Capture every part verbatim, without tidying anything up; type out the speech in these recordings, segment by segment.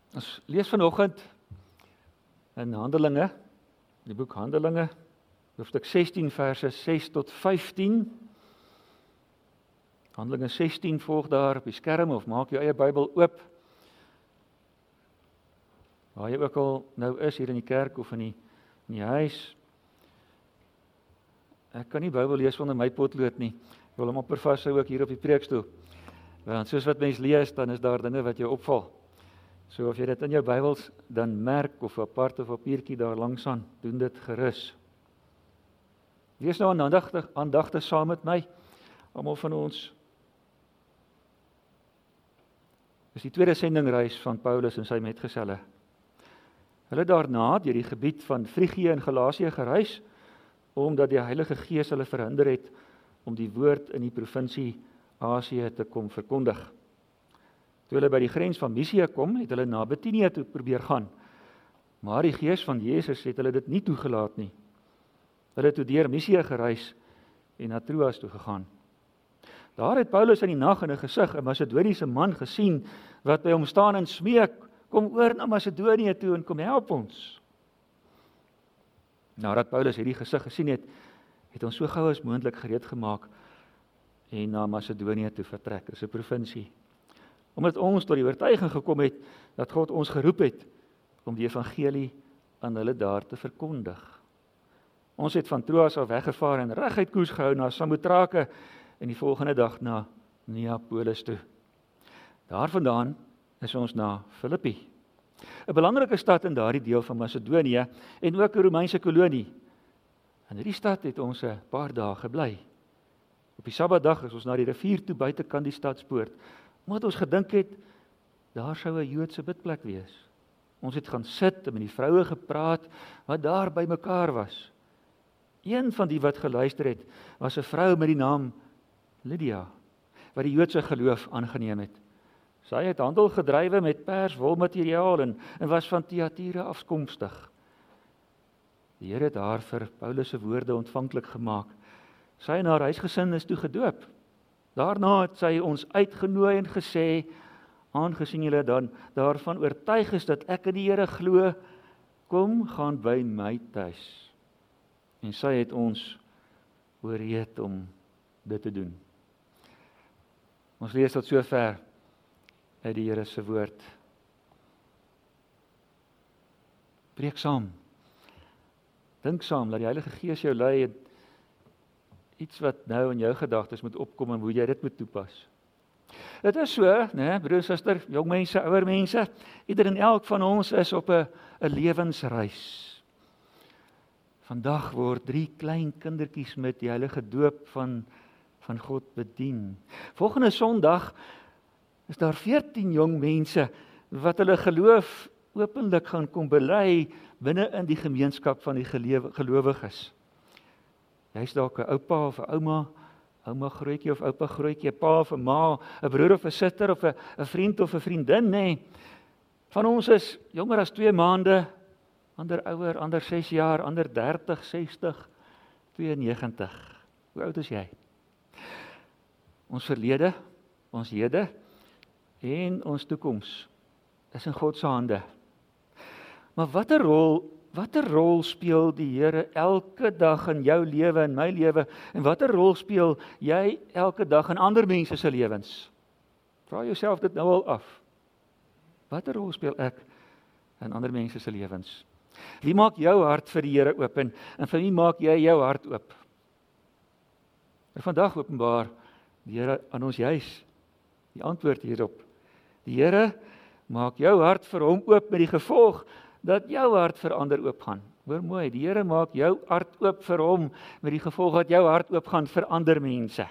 Ons lees vanoggend in Handelinge, die boek Handelinge, hoofstuk sestien verse ses tot vyftien. Handelinge sestien volg daar op die skerm of maak jou eie Bybel oop. Waar jy ook al nou is, hier in die kerk of in die, in die huis. Ek kan nie Bybel lees onder my potlood nie. Ek wil hom amper vashou ook hier op die preekstoel. Want soos wat mens lees, dan is daar dinge wat jou opval. So of jy dit in jou Bybels dan merk of 'n aparte papiertjie daar langs aan, doen dit gerus. Lees nou aandagtig, aandagtig saam met my, almal van ons. Dis die tweede sendingreis van Paulus en sy metgeselle. Hulle daarna deur die gebied van Frigië en Galasië gereis, omdat die Heilige Gees hulle verhinder het om die woord in die provinsie Asië te kom verkondig. Toe hulle by die grens van Misië kom, het hulle na Bitinië toe probeer gaan. Maar die Gees van Jesus het hulle dit nie toegelaat nie. Hulle het toe deur Misië gereis en na Troas toe gegaan. Daar het Paulus in die nag in 'n gesig 'n Macedoniese man gesien wat by hom staan en smeek, kom oor na Macedonië toe en kom help ons. Nadat Paulus hierdie gesig gesien het, het ons so gou as moontlik gereed gemaak en na Macedonië toe vertrek, dis 'n provinsie. Omdat ons tot die oortuiging gekom het dat God ons geroep het om die evangelie aan hulle daar te verkondig. Ons het van Troas af weggevaar en reguit koers gehou na Samotrake en die volgende dag na Neapolis toe. Daarvandaan is ons na Filippi, 'n belangrike stad in daardie deel van Macedonië en ook 'n Romeinse kolonie. In hierdie stad het ons 'n paar dae gebly. Op die Sabbatdag is ons na die rivier toe buitekant die stadspoort, omdat ons gedink het, daar sou 'n Joodse bidplek wees. Ons het gaan sit en met die vroue gepraat wat daar by mekaar was. Een van die wat geluister het, was 'n vrou met die naam Lydia, wat die Joodse geloof aangeneem het. Sy het handel gedrywe met pers wolmateriaal en, en was van Thyatira afkomstig. Die Here het haar vir Paulus se woorde ontvanklik gemaak. Sy en haar huisgesin is toe gedoop. Daarna het sy ons uitgenooi en gesê, aangesien julle dan daarvan oortuig is dat ek in die Here glo, kom gaan by my tuis. En sy het ons ooreed om dit te doen. Ons lees tot sover uit die Here se woord. Preek saam. Dink saam, laat die Heilige Gees jou lei en iets wat nou in jou gedagtes moet opkom en hoe jy dit moet toepas. Dit is so, né, broer en suster, jong mense, ouer mense, ieder en elk van ons is op 'n 'n lewensreis. Vandag word drie klein kindertjies met die heilige doop van van God bedien. Volgende Sondag is daar veertien jong mense wat hulle geloof openlik gaan kom bely binne in die gemeenskap van die gelowiges. Jy's dalk 'n oupa of 'n ouma, ouma grootjie of oupa grootjie, 'n pa of 'n ma, 'n broer of 'n suster of 'n 'n vriend of 'n vriendin, nê. Van ons is jonger as twee maande, ander ouer, ander ses jaar, ander dertig, sestig, twee negentig. Hoe oud is jy? Ons verlede, ons hede en ons toekoms is in God se hande. Maar watter rol, watter rol speel die Here elke dag in jou lewe en my lewe en watter rol speel jy elke dag in ander mense se lewens? Vra jouself dit nou al af. Watter rol speel ek in ander mense se lewens? Wie maak jou hart vir die Here oop en, en vir wie maak jy jou hart oop? En vandag openbaar die Here aan ons juis die antwoord hierop. Die Here maak jou hart vir hom oop met die gevolg dat jou hart vir ander oopgaan. Hoor mooi, die Here maak jou hart oop vir hom met die gevolg dat jou hart oopgaan vir ander mense.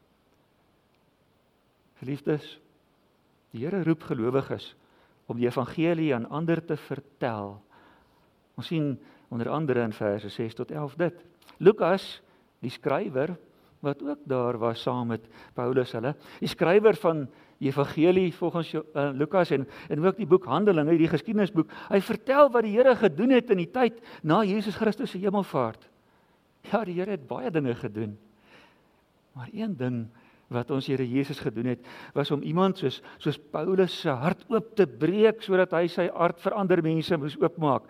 Geliefdes, die Here roep gelowiges om die evangelie aan ander te vertel. Ons sien onder andere in verse ses tot elf dit. Lukas, die skrywer, wat ook daar was saam met Paulus hulle, die skrywer van die evangelie volgens uh, Lukas en, en ook die boek Handelinge, die geskiedenisboek, hy vertel wat die Here gedoen het in die tyd na Jesus Christus se hemelvaart. Ja, die Here het baie dinge gedoen, maar een ding wat ons Here Jesus gedoen het, was om iemand soos, soos Paulus se hart oop te breek, sodat hy sy hart vir ander mense moes oopmaak.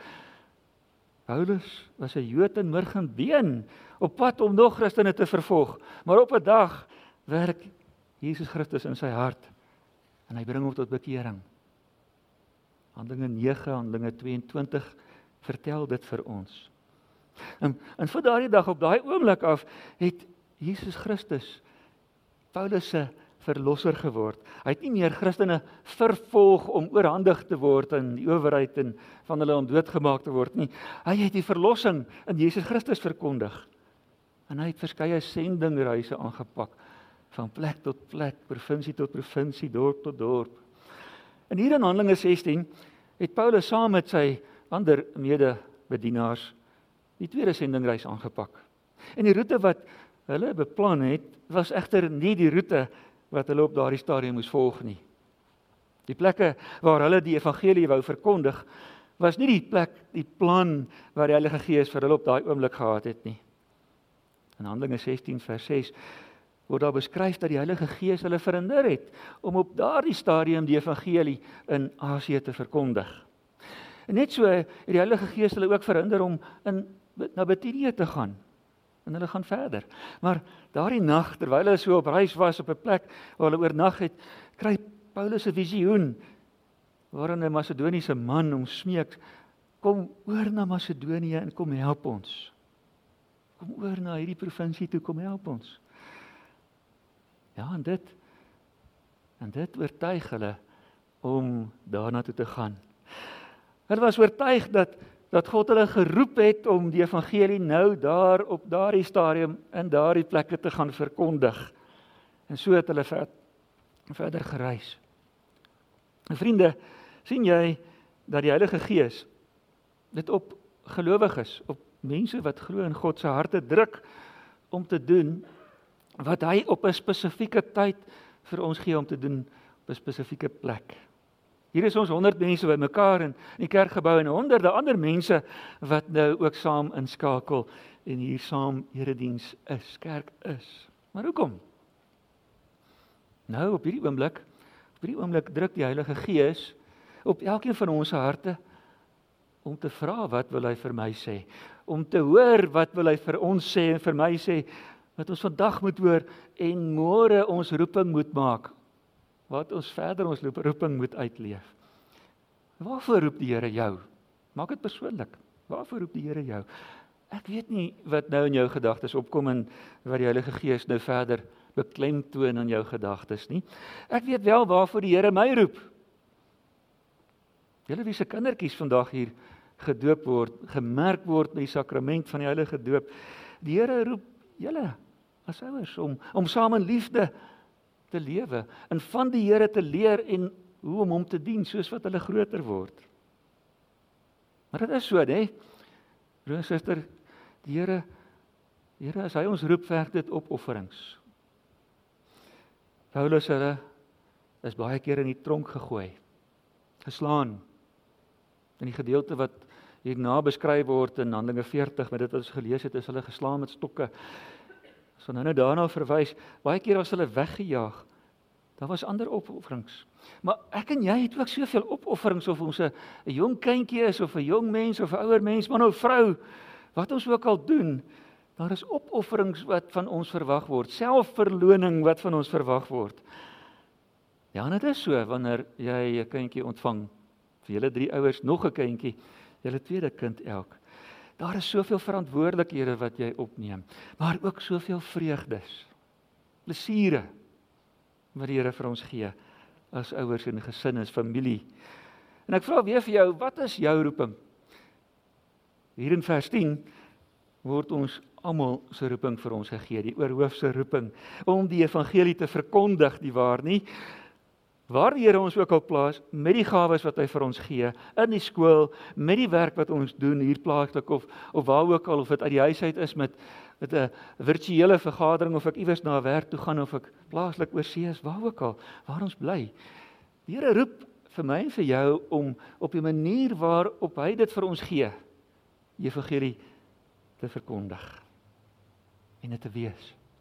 Paulus was 'n Jood in murg en been, op pad om nog Christene te vervolg, maar op 'n dag werk Jesus Christus in sy hart, en hy bring hom tot bekering. Handelinge nege, Handelinge tweeëntwintig vertel dit vir ons. En, en vir daardie dag, op daai oomblik af, het Jesus Christus Paulus se verlosser geword. Hy het nie meer Christene vervolg om oorhandig te word in die owerheid en van hulle om doodgemaak te word nie. Hy het die verlossing in Jesus Christus verkondig. En hy het verskeie sendingreise aangepak, van plek tot plek, provinsie tot provinsie, dorp tot dorp. En hier in Handelinge sestien het Paulus saam met sy ander medebedienaars die tweede sendingreis aangepak. En die roete wat hulle beplan het, was egter nie die roete wat hulle op daardie stadium moes volg nie. Die plekke waar hulle die evangelie wou verkondig, was nie die plek, die plan waar die Heilige Gees vir hulle op daai oomblik gehad het nie. In Handelinge sestien vers ses word daar beskryf dat die Heilige Gees hulle verhinder het om op daardie stadium die evangelie in Asië te verkondig. En net so het die Heilige Gees hulle ook verhinder om in, na Bithynië te gaan. En hulle gaan verder. Maar daardie nag, terwyl hulle so op reis was op 'n plek waar hulle oornag het, kry Paulus 'n visioen waarin 'n Macedoniese man hom smeek, kom oor na Macedonië en kom help ons. Kom oor na hierdie provinsie toe, kom help ons. Ja, en dit en dit oortuig hulle om daarna toe te gaan. Hulle was oortuig dat dat God hulle geroep het om die evangelie nou daar op daardie stadium in daardie plekke te gaan verkondig. En so het hulle ver, verder gereis. En vriende, sien jy dat die Heilige Gees dit op gelowiges, op mense wat glo in God se harte druk om te doen wat hy op 'n spesifieke tyd vir ons gee om te doen op 'n spesifieke plek. Hier is ons honderd mense by mekaar in die kerkgebou en honderde ander mense wat nou ook saam inskakel en hier saam erediens is, kerk is. Maar hoekom? Nou op hierdie oomblik, op hierdie oomblik druk die Heilige Gees op elkeen van ons harte om te vra wat wil hy vir my sê, om te hoor wat wil hy vir ons sê en vir my sê, wat ons vandag moet hoor en môre ons roeping moet maak, wat ons verder ons roeping moet uitleef. Waarvoor roep die Here jou? Maak dit persoonlik. Waarvoor roep die Here jou? Ek weet nie wat nou in jou gedagtes opkom en wat die Heilige Gees nou verder beklemtoon in jou gedagtes nie. Ek weet wel waarvoor die Here my roep. Julle wie se kindertjies vandag hier gedoop word, gemerk word met die sakrament van die Heilige Doop. Die Here roep julle as ouers om om saam in liefde te lewe en van die Here te leer en hoe om hom te dien soos wat hulle groter word. Maar dit is so, hè? Broer en suster, die Here, die Here as hy ons roep, verg dit opofferings. Paulus hulle is baie keer in die tronk gegooi, geslaan. In die gedeelte wat hierna beskryf word in Handelinge veertig, met dit wat ons gelees het, is hulle geslaan met stokke. As ons nou daarna verwys, baie keer was hulle weggejaag. Daar was ander opofferings. Maar ek en jy het ook soveel opofferings, of ons 'n jong kindjie is, of 'n jong mens, of 'n ouer mens, man of vrou, wat ons ook al doen, daar is opofferings wat van ons verwag word, selfverloning wat van ons verwag word. Ja, en dit is so, wanneer jy 'n kindjie ontvang, vir julle drie ouers, nog 'n kindjie, julle tweede kind elk. Daar is soveel verantwoordelikhede wat jy opneem, maar ook soveel vreugdes, plesiere, wat die Here vir ons gee, as ouers en gesin, as familie. En ek vra weer vir jou, wat is jou roeping? Hier in vers tien word ons almal se roeping vir ons gegee, die oorhoofse roeping, om die evangelie te verkondig, die waar nie, waar die Here ons ook al plaas, met die gawes wat hy vir ons gee, in die skool, met die werk wat ons doen, hier plaaslik, of, of waar ook al, of dit uit die huis uit is, met met 'n virtuele vergadering, of ek iewers na 'n werk toe gaan, of ek plaaslik oorsee is, waar ook al, waar ons bly. Die Here roep vir my en vir jou om op die manier waarop hy dit vir ons gee, die evangelie te verkondig en dit te wees.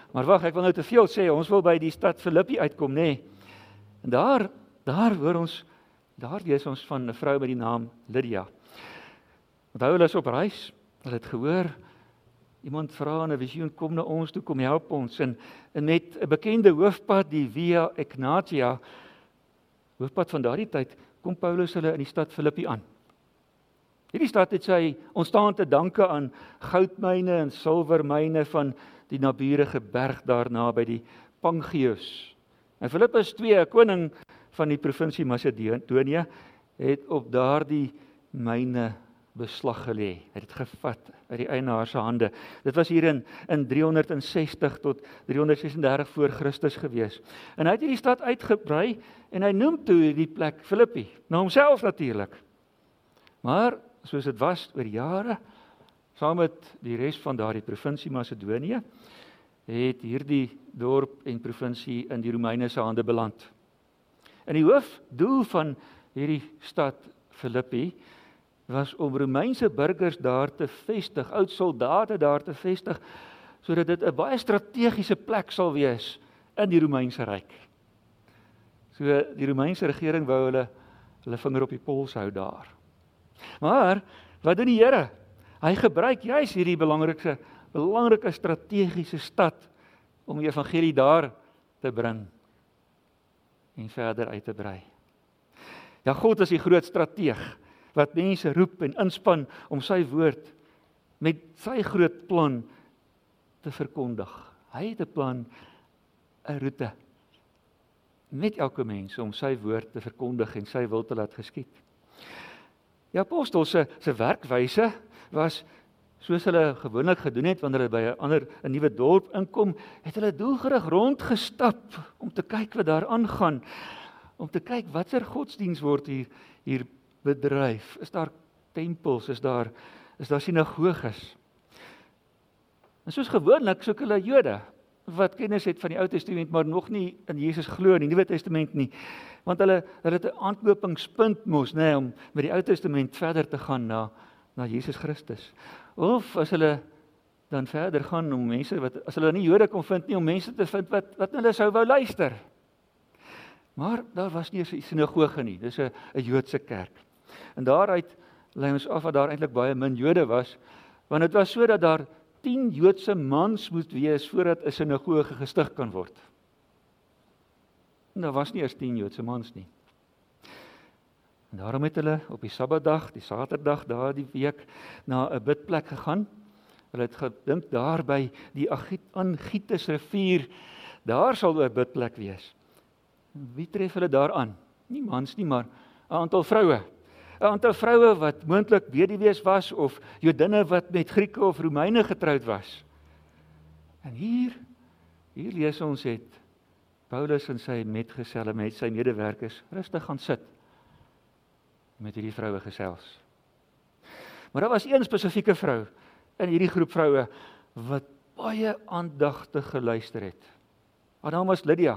Maar wag, ek wil nou te veel sê, ons wil by die stad Filippi uitkom, nê. Nee. En daar, daar hoor ons, daar lees ons van 'n vrou met die naam Lydia. Onthou, hulle is op reis, hulle het gehoor, iemand vra in 'n visioen, kom na ons toe, kom help ons, en, en met 'n bekende hoofpad, die Via Egnatia, hoofpad van daardie tyd, kom Paulus hulle in die stad Filippi aan. Hierdie stad het sy ontstaan te danke aan goudmyne en silwermyne van die naburige berg daarna by die Pangius. En Filippus die tweede, koning van die provinsie Macedonië, het op daardie myne beslag gelê. Hy het dit gevat uit die eienaar se hande. Dit was hier in, in driehonderdsestig tot driehonderdsesendertig voor Christus gewees. En hy het hierdie stad uitgebrei en hy noem toe die plek Filippi, na homself natuurlik. Maar soos dit was oor jare, saam met die res van daardie provinsie Macedonië, het hierdie dorp en provinsie in die Romeine se hande beland. En die hoofdoel van hierdie stad Filippi was om Romeinse burgers daar te vestig, oud soldate daar te vestig, sodat dit 'n baie strategiese plek sal wees in die Romeinse ryk. So die Romeinse regering wou hulle hulle vinger op die pols hou daar. Maar wat doen die Here? Hy gebruik juis hierdie belangrike belangrike strategiese stad om die evangelie daar te bring en verder uit te brei. Ja, God is die groot strateeg wat mense roep en inspann om sy woord met sy groot plan te verkondig. Hy het 'n plan, 'n roete met elke mens om sy woord te verkondig en sy wil te laat geskied. Die apostels se se werkwyse was soos hulle gewoonlik gedoen het wanneer hulle by 'n ander 'n nuwe dorp inkom, het hulle doelgerig rondgestap om te kyk wat daar aangaan, om te kyk watter godsdiens word hier hier bedryf. Is daar tempels, is daar is daar sinagoges? En soos gewoonlik soek hulle Jode wat kennis het van die Ou Testament, maar nog nie in Jesus glo in die Nuwe Testament nie, want hulle hulle het 'n aanknopingspunt mos, nê, om met die Ou Testament verder te gaan na na Jesus Christus. Of as hulle dan verder gaan om mense wat as hulle nie Jode kon vind nie, om mense te vind wat wat hulle sou wou luister. Maar daar was nie 'n sinagoge nie, dis 'n 'n Joodse kerk. En daaruit lei ons af dat daar eintlik baie min Jode was, want dit was so dat daar tien Joodse mans moet wees voordat 'n sinagoge gestig kan word. En daar was nie eers tien Joodse mans nie. En daarom het hulle op die Sabbatdag, die Saterdag daardie week na 'n bidplek gegaan. Hulle het gedink daar by die Angites rivier, daar sal 'n bidplek wees. Wie tref hulle daar aan? Nie mans nie, maar 'n aantal vroue. 'n Aantal vroue wat moontlik weduwees was of Jodinne wat met Grieke of Romeine getroud was. En hier, hier lees ons het Paulus en sy metgeselle met sy medewerkers rustig gaan sit met hierdie vroue gesels. Maar daar was een spesifieke vrou in hierdie groep vroue wat baie aandagtig geluister het. Haar naam was Lydia.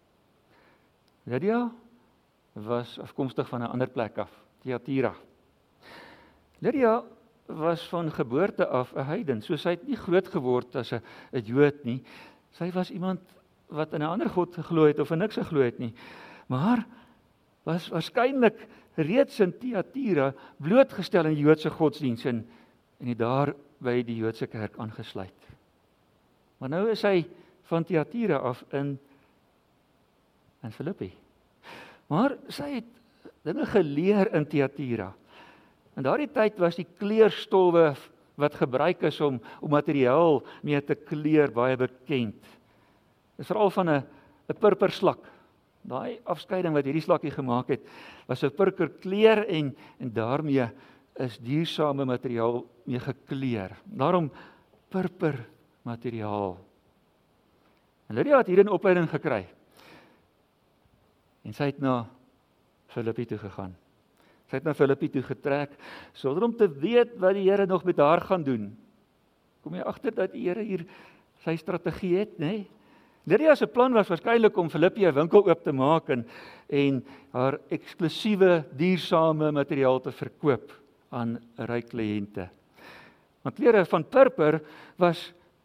Lydia was afkomstig van 'n ander plek af, Thyatira. Lydia was van geboorte af 'n heiden, so sy het nie groot geword as 'n 'n Jood nie. Sy was iemand wat in 'n ander god geglo het of in niks geglo het nie, maar was waarskynlik reeds in Thyatira blootgestel in die Joodse godsdiens en en het daar by die Joodse kerk aangesluit. Maar nou is hy van Thyatira af in in Filippi. Maar sy het dinge geleer in Thyatira. In daardie tyd was die kleurstowwe wat gebruik is om om materiaal mee te kleur baie bekend. Dit is veral van 'n 'n purperslak. Daai afskeiding wat hierdie slakkie gemaak het, was 'n purperkleur en en daarmee is duursame materiaal mee gekleur. Daarom purper materiaal. En Lydia het hier 'n opleiding gekry. En sy het na Filippi toe gegaan. Sy het na Filippi toe getrek sonder om te weet wat die Here nog met haar gaan doen. Kom jy agter dat die Here hier sy strategie het, nê? Nee? Lydia se plan was waarskynlik om Filippi 'n winkel oop te maak en en haar eksklusiewe duursame materiaal te verkoop aan ryk kliënte. Want klere van purper was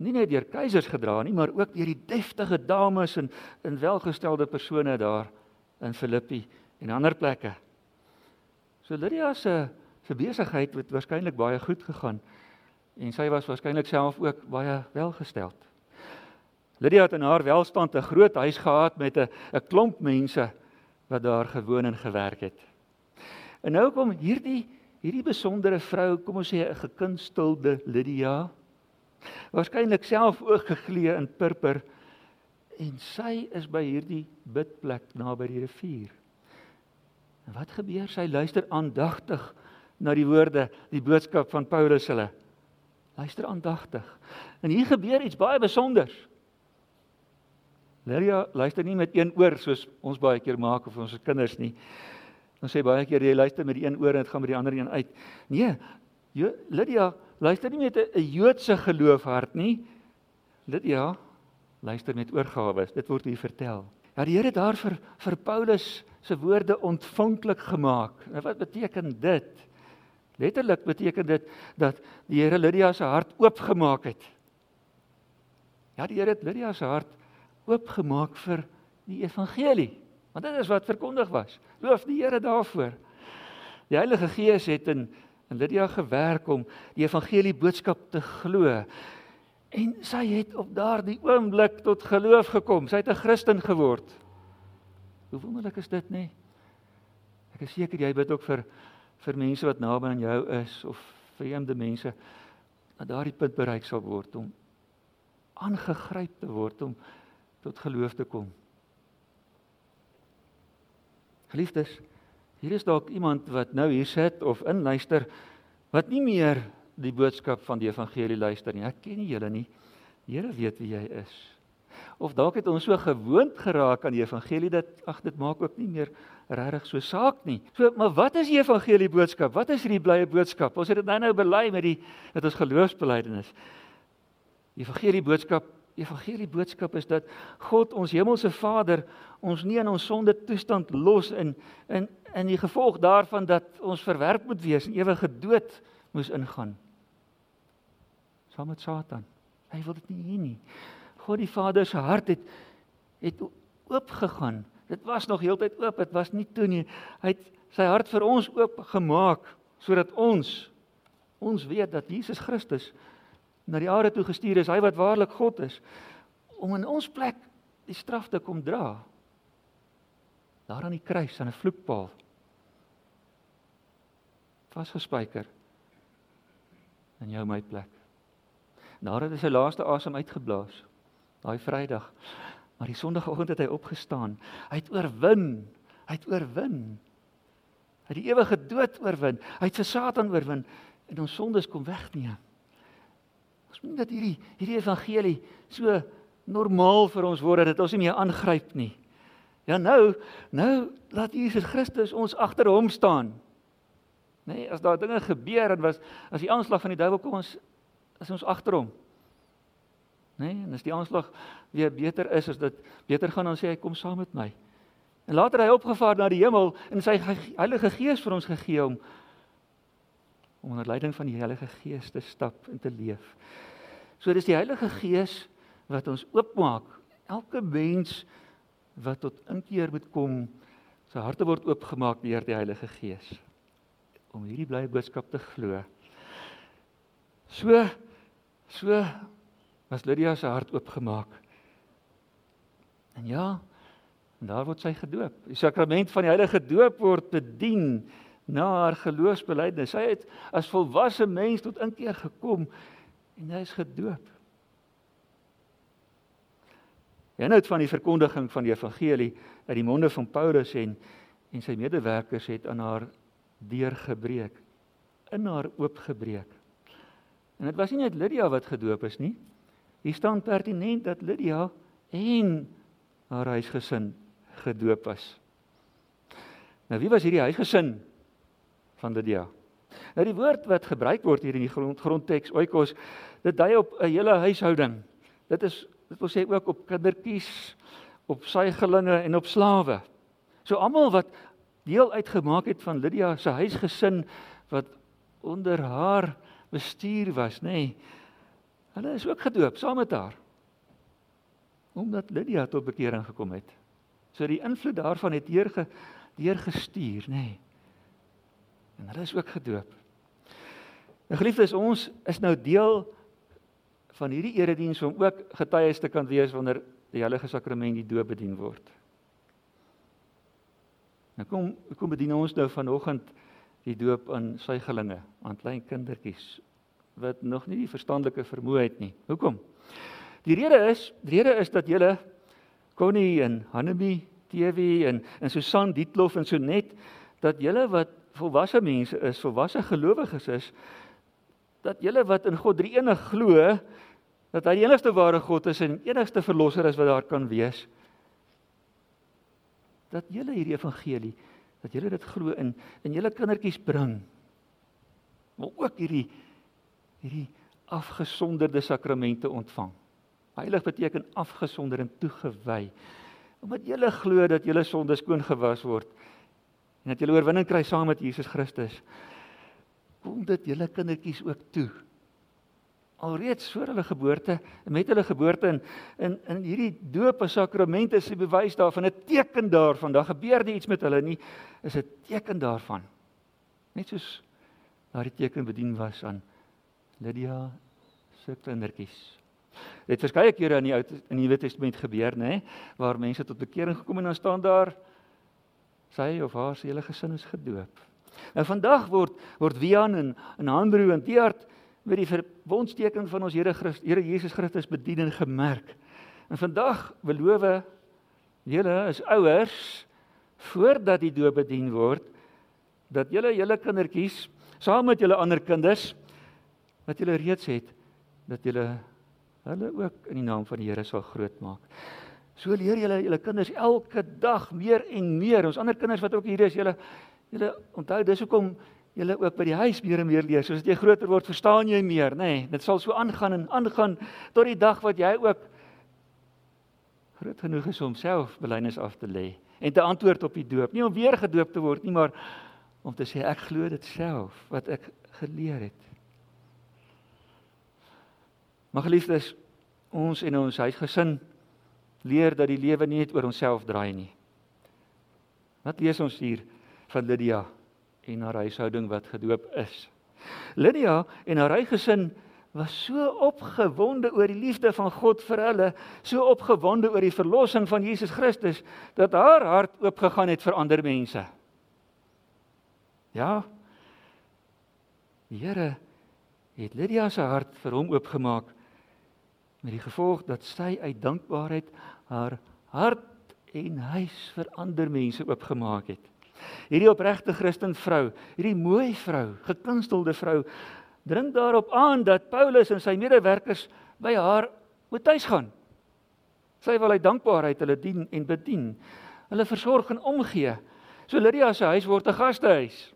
nie net deur keisers gedra nie, maar ook deur die deftige dames en, en welgestelde persone daar in Filippi en ander plekke. So Lydia se se besigheid het waarskynlik baie goed gegaan en sy was waarskynlik self ook baie welgesteld. Lydia het in haar welstand 'n groot huis gehad met 'n 'n klomp mense wat daar gewoon en gewerk het. En nou kom hierdie hierdie besondere vrou, kom ons sê 'n gekunstelde Lydia, waarskynlik self ook geglee in purper, en sy is by hierdie bidplek naby die rivier. En wat gebeur? Sy luister aandagtig na die woorde, die boodskap van Paulus hulle. Luister aandagtig. En hier gebeur iets baie besonders. Lydia luister nie met een oor, soos ons baie keer maak, of ons kinders nie. Ons sê baie keer, jy luister met die een oor en het gaan met die ander een uit. Nee, Lydia luister nie met 'n Joodse geloofhart nie. Lydia luister met oorgawes, dit word hier vertel. Ja, die Here het daar vir, vir Paulus se woorde ontvanklik gemaak. En wat beteken dit? Letterlik beteken dit dat die Here Lydia se hart oopgemaak het. Ja, die Here het Lydia se hart oopgemaak vir die evangelie. Want dit is wat verkondig was. Loof die Here daarvoor. Die Heilige Gees het in, in Lydia gewerk om die evangelie boodskap te glo. En sy het op daardie oomblik tot geloof gekom. Sy het 'n Christen geword. Hoe wonderlik is dit, nie? Ek is seker jy bid ook vir vir mense wat naby aan jou is, of vreemde mense, dat daardie punt bereik sal word om aangegryp te word om tot geloof te kom. Geliefdes, hier is dalk iemand wat nou hier sit of inluister, wat nie meer die boodskap van die evangelie luister nie. Ek ken nie julle nie. Die Here weet wie jy is. Of dalk het ons so gewoond geraak aan die evangelie dat ag dit maak ook nie meer regtig so saak nie. So, maar wat is die evangelie boodskap? Wat is hierdie blye boodskap? Ons het dit nou nou bely met die met ons geloofsbelijdenis. Die evangelie boodskap, evangelie boodskap is dat God, ons hemelse Vader, ons nie in ons sonde toestand los en in in die gevolg daarvan dat ons verwerp moet wees en ewige dood moes ingaan. Saam met Satan. Hy wil dit nie hê nie. God die Vader se hart het het oopgegaan. Dit was nog heeltyd oop, dit was nie toe nie. Hy het sy hart vir ons oopgemaak sodat ons ons weet dat Jesus Christus na die aarde toe gestuur is, hy wat waarlik God is, om in ons plek die straf te kom dra. Daar aan die kruis, aan 'n vloekpaal. Vasgespijker in jou my plek. Nadat hy sy laaste asem uitgeblaas, daai Vrydag, maar die Sondagoggend het hy opgestaan. Hy het oorwin, hy het oorwin. Hy het die ewige dood oorwin. Hy het vir Satan oorwin en ons sondes kom wegneem. Ons moet dat hierdie hierdie evangelie so normaal vir ons word dat dit ons nie meer aangryp nie. Ja nou, nou laat Jesus Christus ons agter hom staan. Nee, as daar dinge gebeur en was as die aanslag van die duiwel kom, ons is ons agter hom. Nee, en as die aanslag weer beter is, as dit beter gaan, dan sê hy kom saam met my. En later hy opgevaar na die hemel en sy Heilige Gees vir ons gegee om om onder leiding van die Heilige Gees te stap en te leef. So dis die Heilige Gees wat ons oopmaak. Elke mens wat tot inkeer moet kom, sy harte word oopgemaak deur die Heilige Gees om hierdie blye boodskap te glo. So so was Lydia se hart oopgemaak. En ja, en daar word sy gedoop. Die sakrament van die heilige doop word bedien na haar geloofsbelijdenis. Sy het as volwasse mens tot inkeer gekom en hy is gedoop. Die inhoud van die verkondiging van die evangelie uit die monde van Paulus en, en sy medewerkers het aan haar deurgebreek, in haar oopgebreek. En dit was nie net Lydia wat gedoop is nie. Hier staan pertinent dat Lydia en haar huisgesin gedoop was. Nou wie was hierdie huisgesin van Lydia? Nou die woord wat gebruik word hier in die grond, grondteks, oikos, dit dui op 'n hele huishouding. Dit is, dit wil sê ook op kindertjies, op suigelinge en op slawe. So almal wat deel uitgemaak het van Lydia se huisgesin, wat onder haar bestuur was, nê. Nee, Hulle is ook gedoop, saam met haar. Omdat Lydia tot bekering gekom het. So die invloed daarvan het deurge, deurgestuur, nê. Nee. En hulle is ook gedoop. En geliefdes, ons is nou deel van hierdie erediens om ook getuies te kan wees wanneer die heilige sakrament die doop bedien word. Nou kom, kom bedien ons nou vanoggend die doop aan suigelinge, aan klein kindertjies, wat nog nie die verstandelike vermoë het nie. Hoekom? Die rede is, die rede is dat julle, Connie en Hannemie, Tewie en, en Susan Dietlof en Sonet, dat julle wat volwasse mense is, volwasse gelowiges is, dat julle wat in God drie enig glo, dat hy die enigste ware God is en enigste verlosser is wat daar kan wees, dat julle hierdie evangelie, dat julle dit glo in, in julle kindertjies bring, maar ook hierdie, hierdie afgesonderde sakramente ontvang. Heilig beteken afgesonder en toegewy, omdat julle glo dat julle sonde skoon gewas word, en dat julle oorwinning kry saam met Jesus Christus, kom dit julle kindertjies ook toe. Alreeds voor hulle geboorte, met hulle geboorte, en, en, en hierdie doop en sakrament is die bewys daarvan, 'n teken daarvan, daar gebeur nie iets met hulle nie, is 'n teken daarvan. Net soos daar die teken bedien was aan Lydia se kindertjies. Dit het verskeie kere in die Ou in die Nuwe Testament gebeur, nê, waar mense tot bekering gekom en dan staan daar, sy of haar se hele gesin is gedoop. Nou vandag word, word Wian en, en Hanbro en Tiart met die verbondsteken van ons Here, Christ, Here Jesus Christus bedien en gemerk. En vandag beloof julle as ouers, voordat die doop bedien word, dat julle julle kindertjies, saam met julle ander kinders, wat julle reeds het, dat julle hulle ook in die naam van die Here sal grootmaak. So leer julle julle kinders elke dag meer en meer. Ons ander kinders wat ook hier is, julle julle onthou, dis hoekom julle ook by die huis meer en meer leer. Soos jy groter word, verstaan jy meer, nê? Nee, dit sal so aangaan en aangaan tot die dag wat jy ook groot genoeg is om self belydenis af te lê en te antwoord op die doop. Nie om weer gedoop te word nie, maar om te sê ek glo dit self wat ek geleer het. Maar geliefdes, ons en ons huisgesin leer dat die lewe nie net oor onsself draai nie. Wat lees ons hier van Lydia en haar huishouding wat gedoop is? Lydia en haar huisgesin was so opgewonde oor die liefde van God vir hulle, so opgewonde oor die verlossing van Jesus Christus, dat haar hart oopgegaan het vir ander mense. Ja, die Here het Lydia se hart vir hom oopgemaak, met die gevolg dat sy uit dankbaarheid haar hart en huis vir ander mense oopgemaak het. Hierdie opregte Christen vrou, hierdie mooi vrou, gekunstelde vrou, dring daarop aan dat Paulus en sy medewerkers by haar moet tuis gaan. Sy wil uit dankbaarheid hulle dien en bedien, hulle versorg en omgee. So Lydia se huis word 'n gastehuis.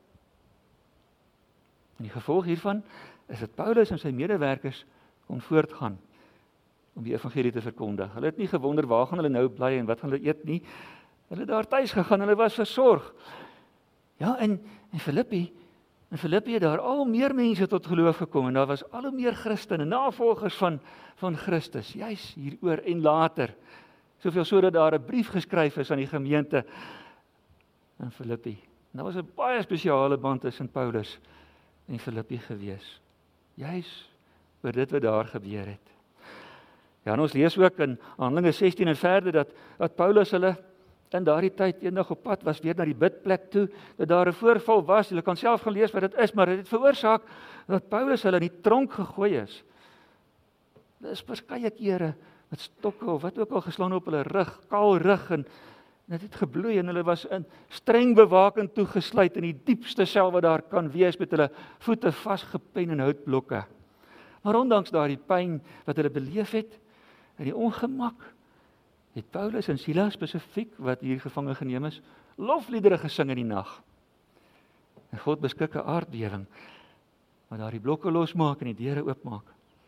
En die gevolg hiervan is dat Paulus en sy medewerkers kon voortgaan om die evangelie te verkondig. Hulle het nie gewonder waar gaan hulle nou bly en wat gaan hulle eet nie. Hulle het daar tuis gegaan, hulle was versorg. Ja, en in Filippi, in Filippi het daar al meer mense tot geloof gekom en daar was al hoe meer Christene, navolgers van van Christus, juis hieroor en later. Soveel so dat daar 'n brief geskryf is aan die gemeente in Filippi. En daar was 'n baie spesiale band tussen Paulus en Filippi gewees. Juis oor dit wat daar gebeur het. Ja, en ons lees ook in Handelinge sestien en verder dat, dat Paulus hulle in daardie tyd eendag op pad was weer na die bidplek toe, dat daar 'n voorval was. Julle kan self gaan lees wat dit is, maar dit het veroorsaak dat Paulus hulle in die tronk gegooi is. Dit is verskeie kere met stokke of wat ook al geslaan op hulle rug, kaal rug en dit het gebloei en hulle was in streng bewaking toegesluit in die diepste sel wat daar kan wees met hulle voete vasgepen in houtblokke. Maar ondanks daardie pyn wat hulle beleef het, en die ongemak, het Paulus en Silas spesifiek, wat hier gevange geneem is, lofliedere gesing in die nag. En God beskik 'n aardbewing, wat daar die blokke losmaak en die deure oopmaak.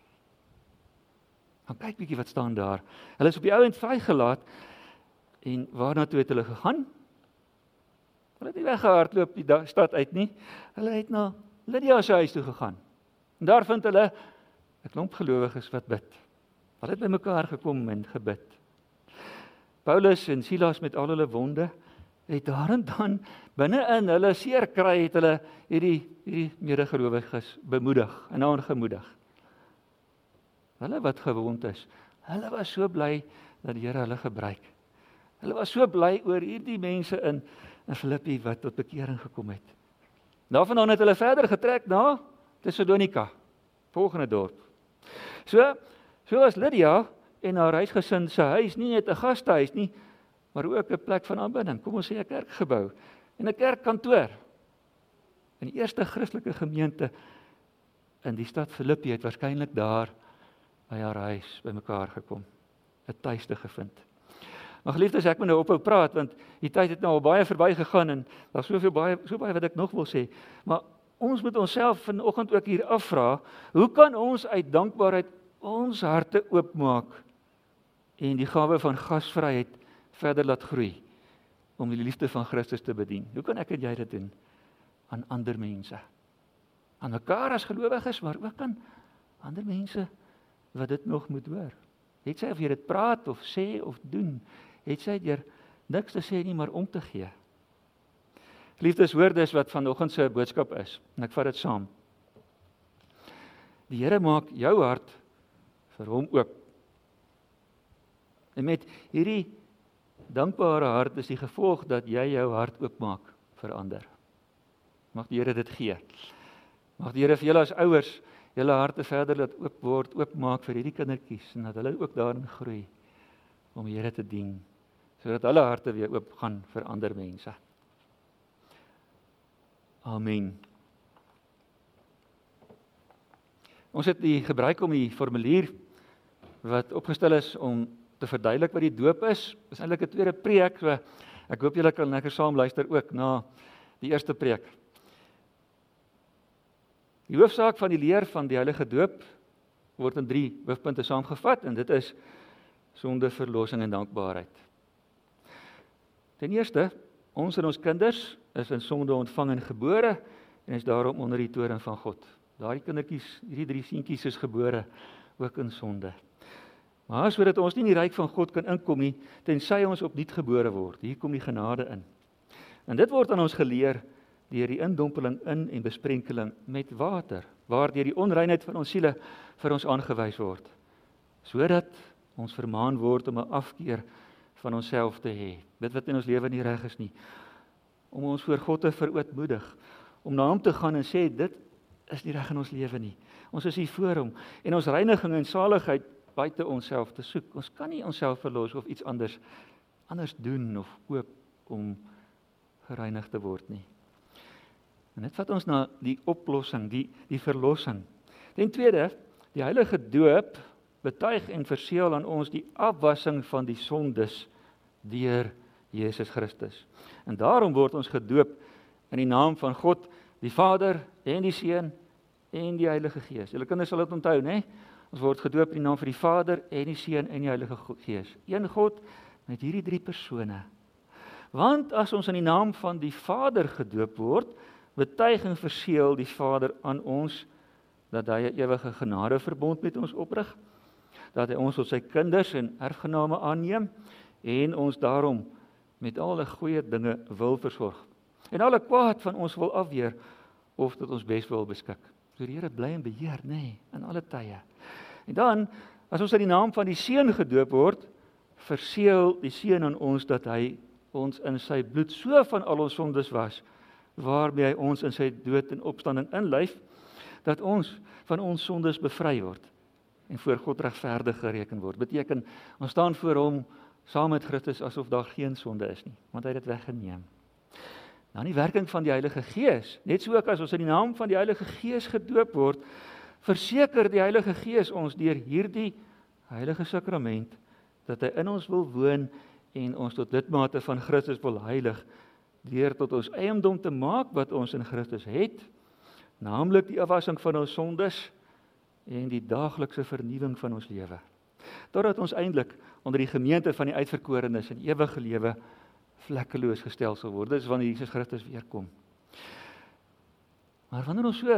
Dan kyk bietjie wat staan daar. Hulle is op die ou end vrygelaat, en waarna toe het hulle gegaan? Hulle het nie weggehardloop die stad uit nie, hulle het na Lydia se huis toe gegaan. En daar vind hulle 'n 'n klomp gelowiges wat bid. Hulle het by mekaar gekom en gebid. Paulus en Silas met al hulle wonde, het daar en dan binne in hulle seer kry, het hulle hierdie, hierdie medegelowiges bemoedig en aangemoedig. Hulle wat gewond is, hulle was so bly dat die Here hulle gebruik. Hulle was so bly oor hierdie mense in, in Filippi wat tot bekering gekom het. Daarvandaan het hulle verder getrek na Thessalonika, volgende dorp. So, so was Lydia en haar huisgesin se huis nie net 'n gastehuis nie, maar ook 'n plek van aanbidding. Kom ons sê 'n kerkgebou en 'n kerkkantoor. En die eerste Christelike gemeente in die stad Filippi het waarskynlik daar by haar huis bymekaar gekom, 'n tuiste gevind. Maar geliefdes, ek moet nou ophou praat want die tyd het nou al baie verby gegaan en daar's soveel baie so baie wat ek nog wil sê. Maar ons moet onsself vanoggend ook hier afvra, hoe kan ons uit dankbaarheid ons harte oopmaak en die gawe van gasvryheid verder laat groei om die liefde van Christus te bedien? Hoe kan ek en jy dit doen aan ander mense? Aan mekaar as gelowiges, maar ook aan ander mense wat dit nog moet hoor. Het sy of jy dit praat of sê of doen, het sy deur niks te sê nie, maar om te gee. Liefdes, hoor dis wat vanoggend se boodskap is, en ek vat dit saam. Die Here maak jou hart vir hom oop. En met hierdie dankbare hart is die gevolg dat jy jou hart oopmaak vir ander. Mag die Here dit gee. Mag die Here vir julle as ouers julle harte verder laat oop word, oopmaak vir hierdie kindertjies en dat hulle ook daarin groei om die Here te dien, sodat hulle harte weer oop gaan vir ander mense. Amen. Ons het die gebruik om die formulier wat opgestel is om te verduidelik wat die doop is. Dit is eintlik 'n tweede preek, so ek hoop julle kan lekker saam luister ook na die eerste preek. Die hoofsaak van die leer van die heilige doop word in drie hoofpunte saamgevat en dit is sonde, verlossing en dankbaarheid. Ten eerste, ons en ons kinders is in sonde ontvang en gebore en is daarom onder die toorn van God. Daardie kindertjies, hierdie drie seentjies is gebore ook in sonde. Maar sodat ons nie in die ryk van God kan inkom nie, tensy ons opnuut gebore word. Hier kom die genade in. En dit word aan ons geleer deur die indompeling in en besprenkeling met water, waardeur die onreinheid van ons siele vir ons aangewys word, sodat ons vermaan word om 'n afkeer van onsself te hê, dit wat in ons lewe nie reg is nie, om ons voor God te verootmoedig, om na hom te gaan en sê, dit is nie reg in ons lewe nie, ons is hier voor hom, en ons reiniging en saligheid buite onsself te soek, ons kan nie onsself verlos of iets anders, anders doen of koop om gereinig te word nie. En dit vat ons na die oplossing, die, die verlossing. Ten tweede, die heilige doop betuig en verseël aan ons die afwassing van die sondes deur Jesus Christus. En daarom word ons gedoop in die naam van God, die Vader en die Seun en die Heilige Gees. Julle kinders sal dit onthou, né? Ons word gedoop in die naam van die Vader en die Seun en die Heilige Gees. Een God met hierdie drie persone. Want as ons in die naam van die Vader gedoop word, betuig en verseël die Vader aan ons dat hy 'n ewige genadeverbond met ons oprig, dat hy ons tot sy kinders en erfgename aanneem en ons daarom met alle goeie dinge wil versorg en alle kwaad van ons wil afweer of tot ons bes wil beskik. So die Here bly in beheer, nê, nee, in alle tye. En dan, as ons in die naam van die Seun gedoop word, verseël die Seun aan ons dat hy ons in sy bloed so van al ons sondes was, waarmee hy ons in sy dood en opstanding inlyf, dat ons van ons sondes bevry word en voor God regverdig gereken word. Beteken, ons staan voor hom saam met Christus asof daar geen sonde is nie, want hy het dit weggeneem. Nou die werking van die Heilige Gees, net so ook as ons in die naam van die Heilige Gees gedoop word, verseker die Heilige Gees ons deur hierdie heilige sakrament, dat hy in ons wil woon en ons tot lidmate van Christus wil heilig, deur tot ons eiendom te maak wat ons in Christus het, naamlik die afwassing van ons sondes en die daaglikse vernuwing van ons lewe. Totdat ons eintlik onder die gemeente van die uitverkorenes in ewige lewe vlekkeloos gestel sal word. Dit is wanneer Jesus Christus weer kom. Maar wanneer ons so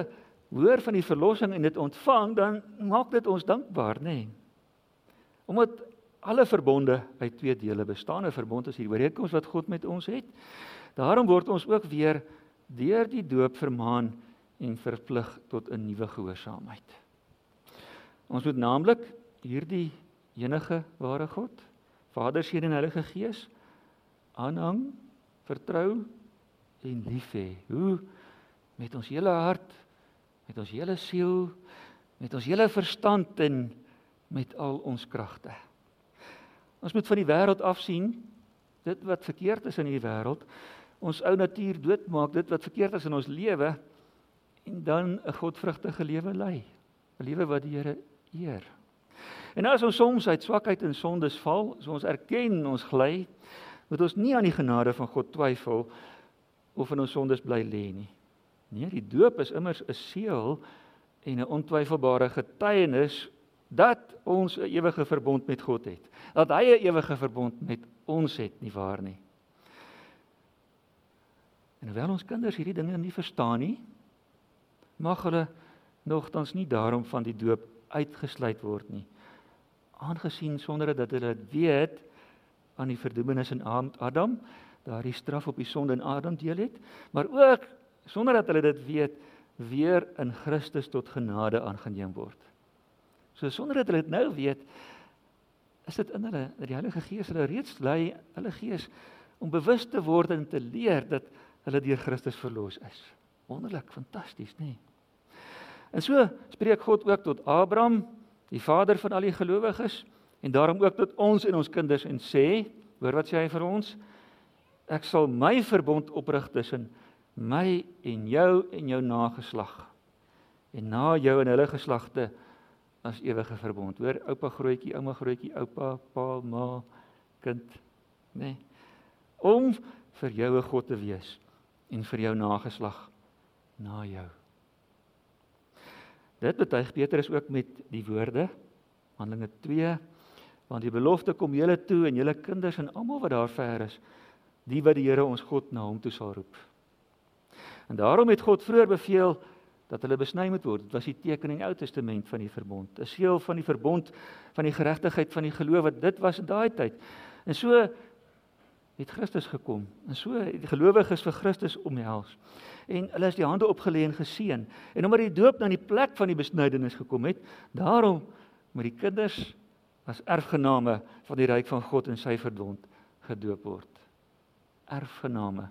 hoor van die verlossing en dit ontvang, dan maak dit ons dankbaar, nê? Nee. Omdat alle verbonde uit twee dele bestaan, 'n verbond is die ooreenkoms wat God met ons het. Daarom word ons ook weer deur die doop vermaan en verplig tot 'n nuwe gehoorsaamheid. Ons moet naamlik hierdie enige ware God, Vader, Seun en Heilige Gees, aanhang, vertrou en lief hê. Hoe? Met ons hele hart, met ons hele siel, met ons hele verstand en met al ons kragte. Ons moet van die wêreld afsien, dit wat verkeerd is in die wêreld, ons ou natuur doodmaak, dit wat verkeerd is in ons lewe, en dan 'n godvrugtige lewe lei, 'n lewe wat die Here eer. En as ons soms uit swakheid en sondes val, as ons erken ons gly, moet ons nie aan die genade van God twyfel of in ons sondes bly lê nie. Nee, die doop is immers 'n seël en 'n ontwyfelbare getuienis dat ons 'n ewige verbond met God het. Dat hy 'n ewige verbond met ons het, nie waar nie. En hoewel ons kinders hierdie dinge nie verstaan nie, mag hulle nogtans nie daarom van die doop uitgesluit word nie. Aangesien sonder dat hulle dit weet aan die verdoemenis in Adam, daardie straf op die sonde in Adam deel het, maar ook sonder dat hulle dit weet, weer in Christus tot genade aangeneem word. So sonder dat hulle dit nou weet, is dit in hulle, dat die Heilige Gees hulle reeds lei, hulle gees, om bewus te word en te leer dat hulle deur Christus verlos is. Wonderlik, fantasties, nee. En so spreek God ook tot Abraham, die vader van al die gelowiges, en daarom ook tot ons en ons kinders, en sê, hoor wat sê hy vir ons? Ek sal my verbond oprig tussen my en jou en jou nageslag, en na jou en hulle geslagte as ewige verbond. Hoor, oupa grootjie, ouma grootjie, oupa, pa, ma, kind, nee, om vir jou 'n God te wees, en vir jou nageslag na jou. Dit betuig Petrus ook met die woorde, Handelinge twee, want die belofte kom julle toe en julle kinders en almal wat daar ver is, die wat die Here ons God na hom toe sal roep. En daarom het God vroeër beveel dat hulle besny moet word. Dit was die teken in die Ou Testament van die verbond, 'n seël van die verbond van die geregtigheid van die geloof, wat dit was in daai tyd. En so het Christus gekom, en so het die gelowiges vir Christus omhels. En hulle is die hande opgelê en geseën. En omdat die doop na die plek van die besnydenis gekom het, daarom moet die kinders as erfgename van die ryk van God en sy verbond gedoop word. Erfgename.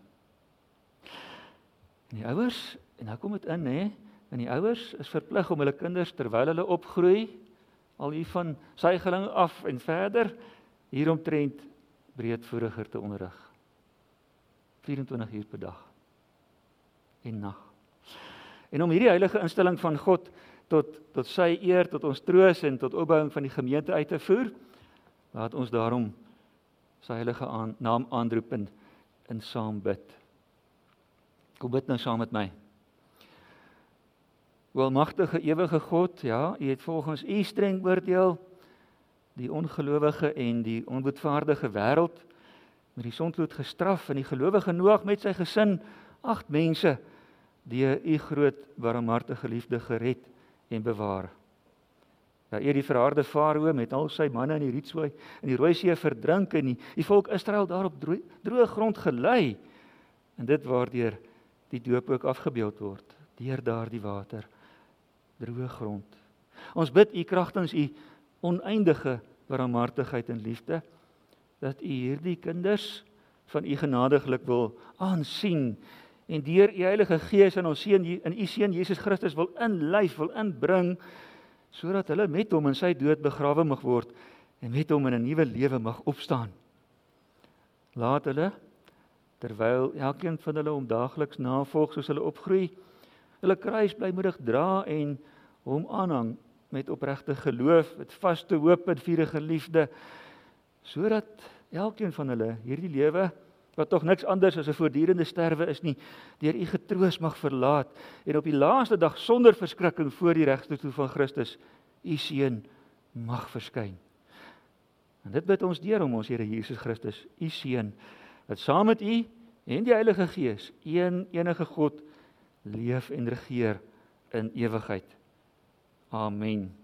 En die ouers, en nou kom dit in, hè, en die ouers is verplig om hulle kinders terwyl hulle opgroei, al hier van suigeling af en verder, hieromtrent breedvoeriger te onderrig. vyf-en-twintig uur per dag en nag. En om hierdie heilige instelling van God tot, tot sy eer, tot ons troos en tot opbouing van die gemeente uit te voer, laat ons daarom sy heilige aan, naam aanroep en, en saam bid. Kom bid nou saam met my. O almagtige ewige God, ja, U het volgens U streng oordeel die ongelowige en die onboedvaardige wêreld met die sondvloed gestraf, en die gelowige Noag met sy gesin, agt mense, deur U groot barmhartige liefde gered en bewaar. Ja, U het die verharde Farao met al sy manne in die Rietsee in die Rooi See verdrink en die, die volk Israel daarop droe, droë grond gelei, en dit waardeur die doop ook afgebeeld word, deur daardie water, droë grond. Ons bid U kragtens U oneindige barmhartigheid en liefde, dat U hierdie kinders van U genadiglik wil aansien, en deur U Heilige Gees in ons seun, in U seun Jesus Christus wil inlyf, wil inbring, sodat hulle met hom in sy dood begrawe mag word, en met hom in 'n nuwe lewe mag opstaan. Laat hulle, terwyl elkeen van hulle hom daagliks navolg soos hulle opgroei, hulle kruis blymoedig dra en hom aanhang met opregte geloof, met vaste hoop en vurige liefde, sodat elkeen van hulle hierdie lewe, wat tog niks anders as 'n voortdurende sterwe is nie, deur U getroos mag verlaat, en op die laaste dag sonder verskrikking voor die regstoel van Christus, U seun, mag verskyn. En dit bid ons deur om ons Here Jesus Christus, U seun, wat saam met U en die Heilige Gees, een enige God, leef en regeer in ewigheid. Amen.